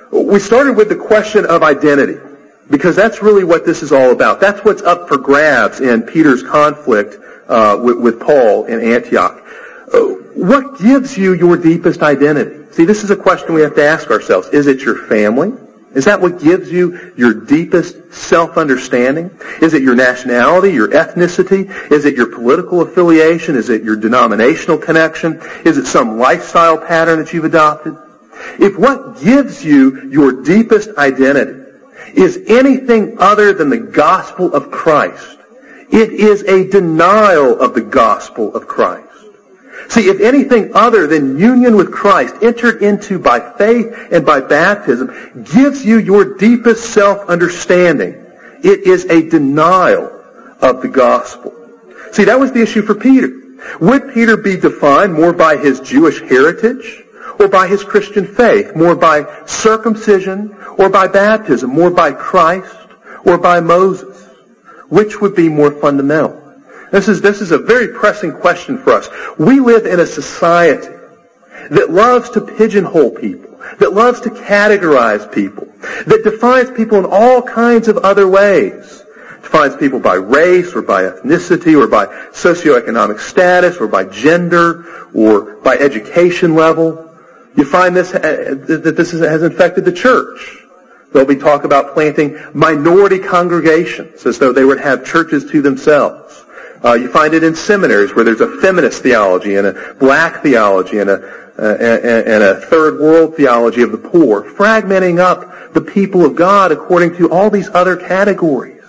We started with the question of identity, because that's really what this is all about. That's what's up for grabs in Peter's conflict uh, with, with Paul in Antioch. Uh, what gives you your deepest identity? See, this is a question we have to ask ourselves. Is it your family? Is that what gives you your deepest self-understanding? Is it your nationality, your ethnicity? Is it your political affiliation? Is it your denominational connection? Is it some lifestyle pattern that you've adopted? If what gives you your deepest identity is anything other than the gospel of Christ, it is a denial of the gospel of Christ. See, if anything other than union with Christ, entered into by faith and by baptism, gives you your deepest self-understanding, it is a denial of the gospel. See, that was the issue for Peter. Would Peter be defined more by his Jewish heritage or by his Christian faith, more by circumcision or by baptism, more by Christ or by Moses? Which would be more fundamental? This is, this is a very pressing question for us. We live in a society that loves to pigeonhole people, that loves to categorize people, that defines people in all kinds of other ways. Defines people by race or by ethnicity or by socioeconomic status or by gender or by education level. You find this, that this has infected the church. There'll be talk about planting minority congregations as though they would have churches to themselves. Uh, you find it in seminaries where there's a feminist theology and a black theology and a, uh, and, and a third world theology of the poor, fragmenting up the people of God according to all these other categories.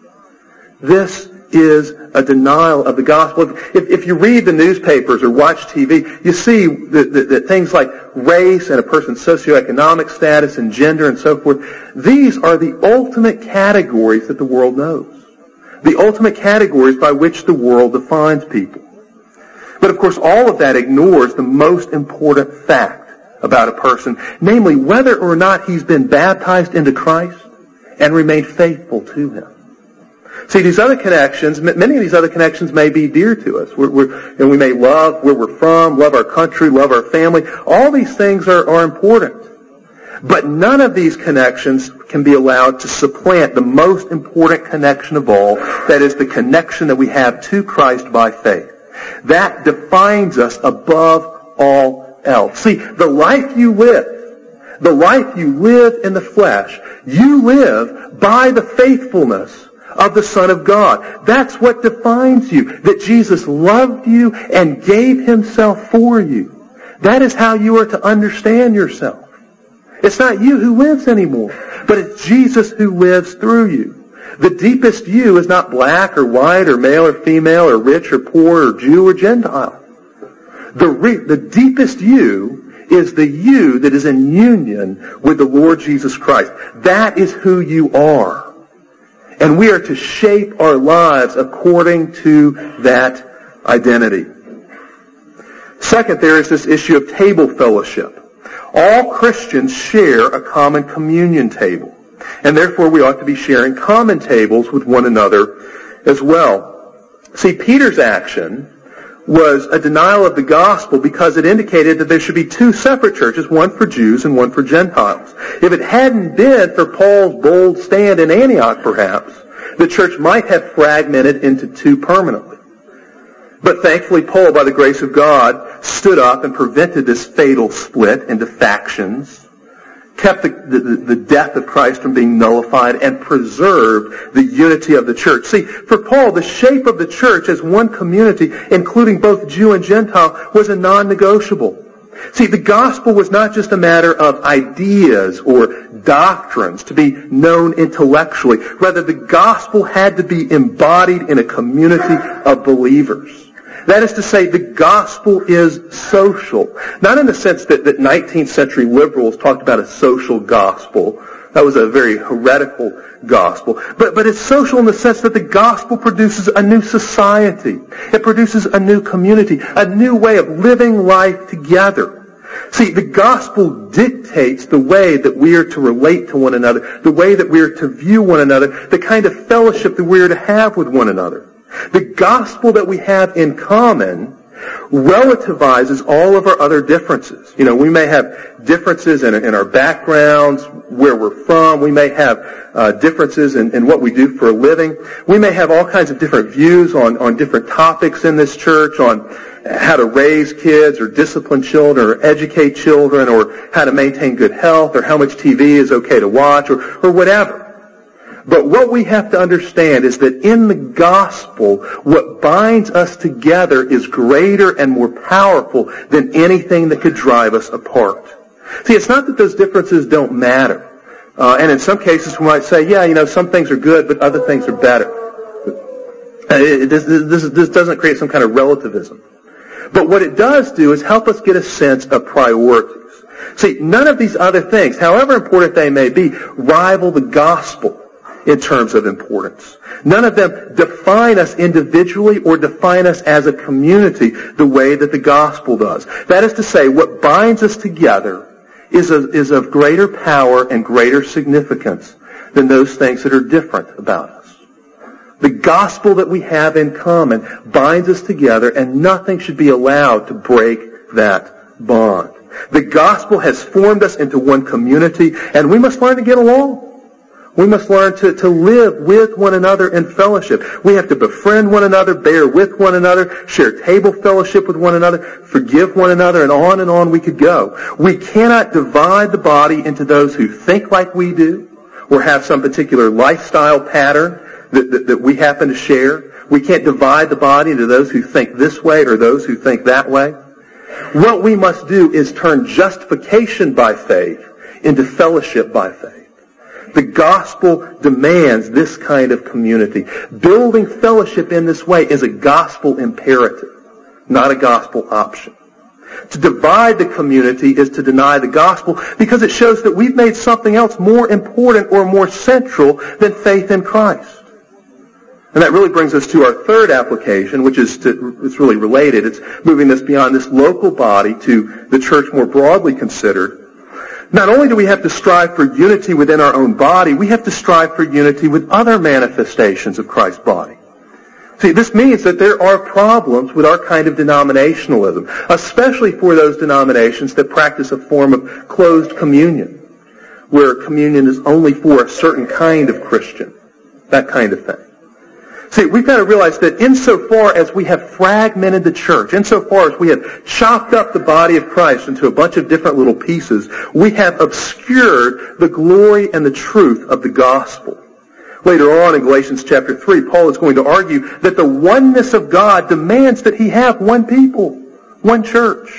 This is a denial of the gospel. If, if you read the newspapers or watch T V, you see that, that, that things like race and a person's socioeconomic status and gender and so forth, these are the ultimate categories that the world knows. The ultimate categories by which the world defines people. But of course, all of that ignores the most important fact about a person, namely whether or not he's been baptized into Christ and remained faithful to him. See, these other connections, many of these other connections may be dear to us. We're, we're, and we may love where we're from, love our country, love our family. All these things are, are important. But none of these connections can be allowed to supplant the most important connection of all, that is the connection that we have to Christ by faith. That defines us above all else. See, the life you live, the life you live in the flesh, you live by the faithfulness of the Son of God. That's what defines you, that Jesus loved you and gave himself for you. That is how you are to understand yourself. It's not you who lives anymore, but it's Jesus who lives through you. The deepest you is not black or white or male or female or rich or poor or Jew or Gentile. The, re- the deepest you is the you that is in union with the Lord Jesus Christ. That is who you are. And we are to shape our lives according to that identity. Second, there is this issue of table fellowship. All Christians share a common communion table, and therefore we ought to be sharing common tables with one another as well. See, Peter's action was a denial of the gospel because it indicated that there should be two separate churches, one for Jews and one for Gentiles. If it hadn't been for Paul's bold stand in Antioch, perhaps, the church might have fragmented into two permanently. But thankfully, Paul, by the grace of God, stood up and prevented this fatal split into factions, kept the, the, the death of Christ from being nullified, and preserved the unity of the church. See, for Paul, the shape of the church as one community, including both Jew and Gentile, was a non-negotiable. See, the gospel was not just a matter of ideas or doctrines to be known intellectually. Rather, the gospel had to be embodied in a community of believers. That is to say, the gospel is social. Not in the sense that, that nineteenth century liberals talked about a social gospel. That was a very heretical gospel. But, but it's social in the sense that the gospel produces a new society. It produces a new community, a new way of living life together. See, the gospel dictates the way that we are to relate to one another, the way that we are to view one another, the kind of fellowship that we are to have with one another. The gospel that we have in common relativizes all of our other differences. You know, we may have differences in, in our backgrounds, where we're from. We may have uh, differences in, in what we do for a living. We may have all kinds of different views on, on different topics in this church, on how to raise kids or discipline children or educate children or how to maintain good health or how much T V is okay to watch or, or whatever. But what we have to understand is that in the gospel, what binds us together is greater and more powerful than anything that could drive us apart. See, it's not that those differences don't matter. Uh, and in some cases we might say, yeah, you know, some things are good, but other things are better. Uh, it, this, this, this doesn't create some kind of relativism. But what it does do is help us get a sense of priorities. See, none of these other things, however important they may be, rival the gospel in terms of importance. None of them define us individually or define us as a community the way that the gospel does. That is to say, what binds us together is, a, is of greater power and greater significance than those things that are different about us. The gospel that we have in common binds us together, and nothing should be allowed to break that bond. The gospel has formed us into one community, and we must learn to get along. We must learn to, to live with one another in fellowship. We have to befriend one another, bear with one another, share table fellowship with one another, forgive one another, and on and on we could go. We cannot divide the body into those who think like we do or have some particular lifestyle pattern that, that, that we happen to share. We can't divide the body into those who think this way or those who think that way. What we must do is turn justification by faith into fellowship by faith. The gospel demands this kind of community. Building fellowship in this way is a gospel imperative, not a gospel option. To divide the community is to deny the gospel because it shows that we've made something else more important or more central than faith in Christ. And that really brings us to our third application, which is to, it's really related. It's moving this beyond this local body to the church more broadly considered. Not only do we have to strive for unity within our own body, we have to strive for unity with other manifestations of Christ's body. See, this means that there are problems with our kind of denominationalism, especially for those denominations that practice a form of closed communion, where communion is only for a certain kind of Christian, that kind of thing. See, we've got to realize that insofar as we have fragmented the church, insofar as we have chopped up the body of Christ into a bunch of different little pieces, we have obscured the glory and the truth of the gospel. Later on in Galatians chapter three, Paul is going to argue that the oneness of God demands that he have one people, one church.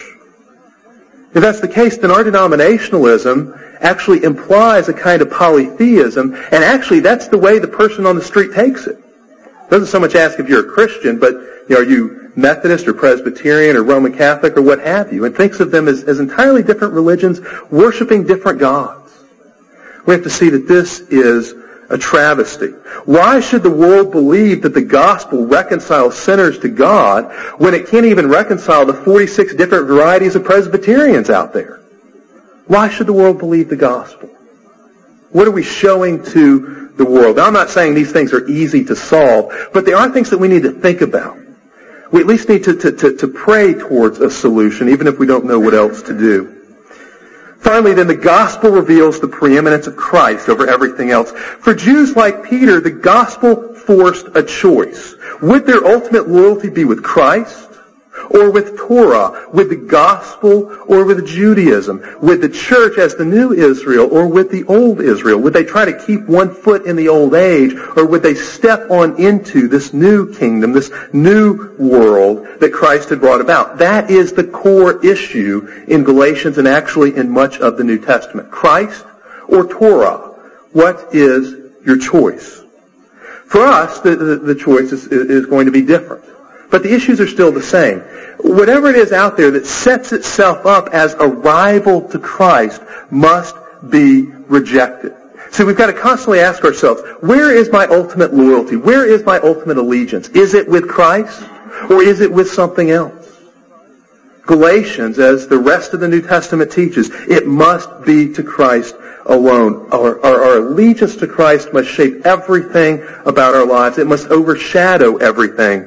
If that's the case, then our denominationalism actually implies a kind of polytheism, and actually that's the way the person on the street takes it. Doesn't so much ask if you're a Christian, but you know, are you Methodist or Presbyterian or Roman Catholic or what have you, and thinks of them as, as entirely different religions worshiping different gods. We have to see that this is a travesty. Why should the world believe that the gospel reconciles sinners to God when it can't even reconcile the forty-six different varieties of Presbyterians out there? Why should the world believe the gospel? What are we showing to the world? Now, I'm not saying these things are easy to solve, but they are things that we need to think about. We at least need to, to, to, to pray towards a solution, even if we don't know what else to do. Finally, then, the gospel reveals the preeminence of Christ over everything else. For Jews like Peter, the gospel forced a choice. Would their ultimate loyalty be with Christ or with Torah, with the gospel or with Judaism, with the church as the new Israel or with the old Israel? Would they try to keep one foot in the old age, or would they step on into this new kingdom, this new world that Christ had brought about? That is the core issue in Galatians and actually in much of the New Testament. Christ or Torah? What is your choice? For us, the, the, the choice is, is going to be different. But the issues are still the same. Whatever it is out there that sets itself up as a rival to Christ must be rejected. So we've got to constantly ask ourselves, where is my ultimate loyalty? Where is my ultimate allegiance? Is it with Christ or is it with something else? Galatians, as the rest of the New Testament teaches, it must be to Christ alone. Our, our, our allegiance to Christ must shape everything about our lives. It must overshadow everything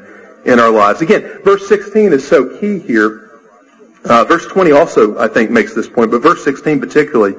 in our lives. Again, verse sixteen is so key here. Uh, verse twenty also, I think, makes this point, but verse sixteen particularly.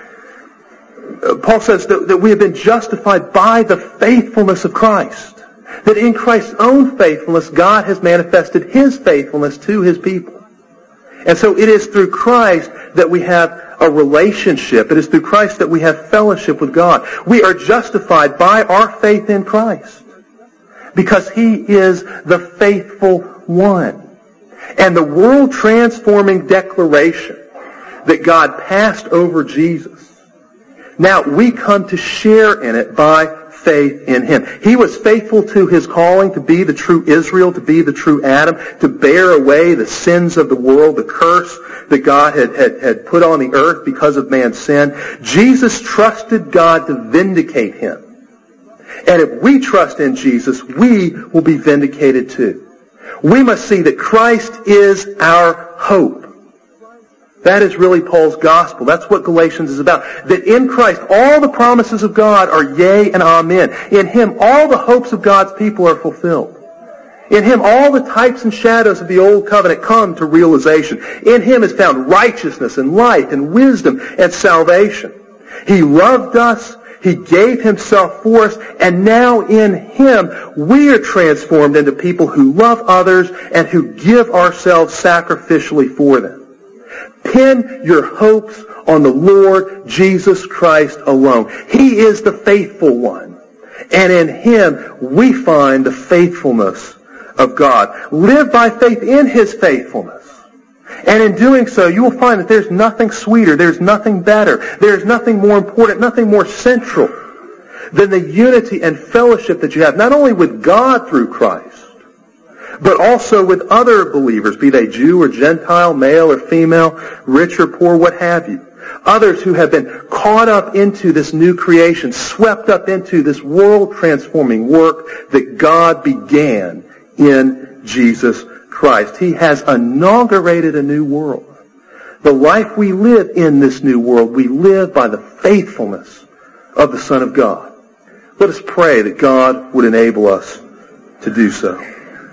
Uh, Paul says that, that we have been justified by the faithfulness of Christ. That in Christ's own faithfulness, God has manifested His faithfulness to His people. And so it is through Christ that we have a relationship. It is through Christ that we have fellowship with God. We are justified by our faith in Christ because He is the faithful one. And the world-transforming declaration that God passed over Jesus, now we come to share in it by faith in Him. He was faithful to His calling to be the true Israel, to be the true Adam, to bear away the sins of the world, the curse that God had, had, had put on the earth because of man's sin. Jesus trusted God to vindicate Him. And if we trust in Jesus, we will be vindicated too. We must see that Christ is our hope. That is really Paul's gospel. That's what Galatians is about. That in Christ, all the promises of God are yea and amen. In Him, all the hopes of God's people are fulfilled. In Him, all the types and shadows of the old covenant come to realization. In Him is found righteousness and light and wisdom and salvation. He loved us. He gave Himself for us. And now in Him, we are transformed into people who love others and who give ourselves sacrificially for them. Pin your hopes on the Lord Jesus Christ alone. He is the faithful one. And in Him we find the faithfulness of God. Live by faith in His faithfulness. And in doing so, you will find that there's nothing sweeter, there's nothing better, there's nothing more important, nothing more central than the unity and fellowship that you have, not only with God through Christ, but also with other believers, be they Jew or Gentile, male or female, rich or poor, what have you. Others who have been caught up into this new creation, swept up into this world-transforming work that God began in Jesus Christ. He has inaugurated a new world. The life we live in this new world, we live by the faithfulness of the Son of God. Let us pray that God would enable us to do so.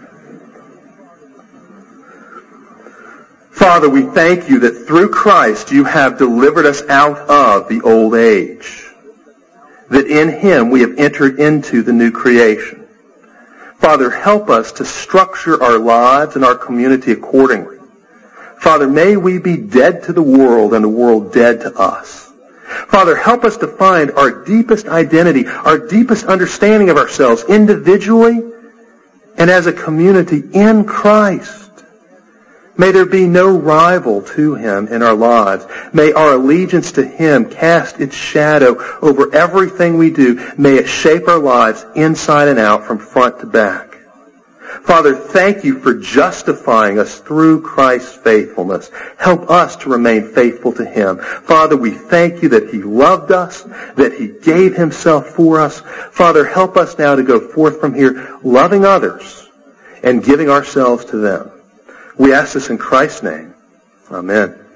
Father, we thank You that through Christ You have delivered us out of the old age. That in Him we have entered into the new creation. Father, help us to structure our lives and our community accordingly. Father, may we be dead to the world and the world dead to us. Father, help us to find our deepest identity, our deepest understanding of ourselves individually and as a community in Christ. May there be no rival to Him in our lives. May our allegiance to Him cast its shadow over everything we do. May it shape our lives inside and out from front to back. Father, thank You for justifying us through Christ's faithfulness. Help us to remain faithful to Him. Father, we thank You that He loved us, that He gave Himself for us. Father, help us now to go forth from here loving others and giving ourselves to them. We ask this in Christ's name. Amen.